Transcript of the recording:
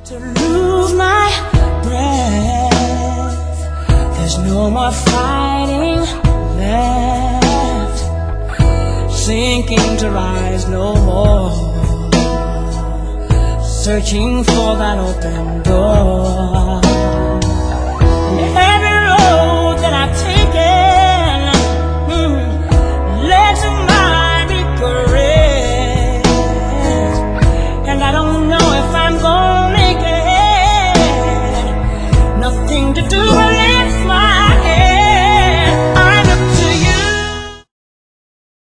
To lose my breath, there's no more fighting left, sinking to rise no more, searching for that open door.